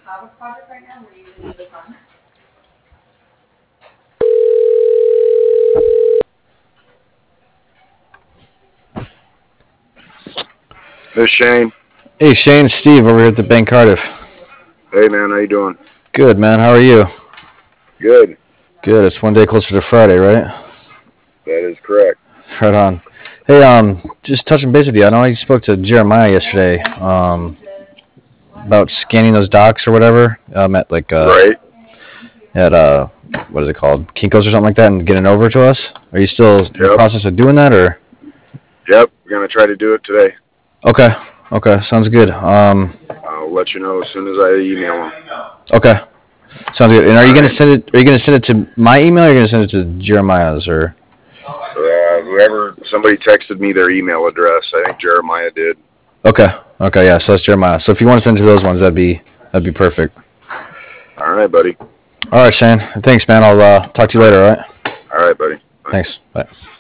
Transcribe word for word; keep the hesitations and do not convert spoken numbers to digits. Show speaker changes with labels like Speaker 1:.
Speaker 1: This Shane.
Speaker 2: Hey Shane, it's Steve over here at the Bank Cardiff.
Speaker 1: Hey man, how you doing?
Speaker 2: Good man, how are you?
Speaker 1: Good.
Speaker 2: Good. It's one day closer to Friday, right?
Speaker 1: That is correct.
Speaker 2: Right on. Hey, um, just touching base with you. I know you spoke to Jeremiah yesterday, um, about scanning those docs or whatever. Um, at like uh,
Speaker 1: right.
Speaker 2: At uh, what is it called, Kinko's or something like that, and getting it over to us. Are you still in the
Speaker 1: Yep.
Speaker 2: process of doing that, or?
Speaker 1: Yep, we're gonna try to do it today.
Speaker 2: Okay. Okay, sounds good. Um,
Speaker 1: I'll let you know as soon as I email them.
Speaker 2: Okay, sounds good. And are
Speaker 1: All
Speaker 2: you gonna
Speaker 1: right.
Speaker 2: send it? Are you gonna send it to my email, or are you gonna send it to Jeremiah's, or?
Speaker 1: Uh, whoever somebody texted me their email address. I think Jeremiah did.
Speaker 2: Okay. Okay. Yeah. So that's Jeremiah. So if you want to send it to those ones, that'd be that'd be perfect.
Speaker 1: All right, buddy.
Speaker 2: All right, Shane. Thanks, man. I'll uh, talk to you later. All right.
Speaker 1: All right, buddy. Bye.
Speaker 2: Thanks. Bye.